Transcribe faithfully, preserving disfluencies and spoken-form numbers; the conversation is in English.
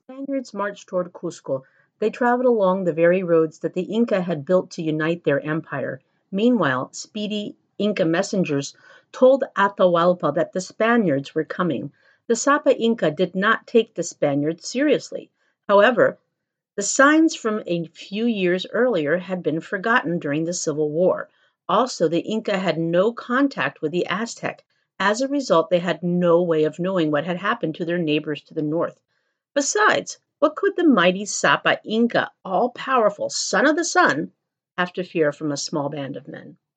Spaniards marched toward Cuzco. They traveled along the very roads that the Inca had built to unite their empire. Meanwhile, speedy Inca messengers told Atahualpa that the Spaniards were coming. The Sapa Inca did not take the Spaniards seriously. However, the signs from a few years earlier had been forgotten during the Civil War. Also, the Inca had no contact with the Aztec. As a result, they had no way of knowing what had happened to their neighbors to the north. Besides, what could the mighty Sapa Inca, all powerful son of the sun, have to fear from a small band of men?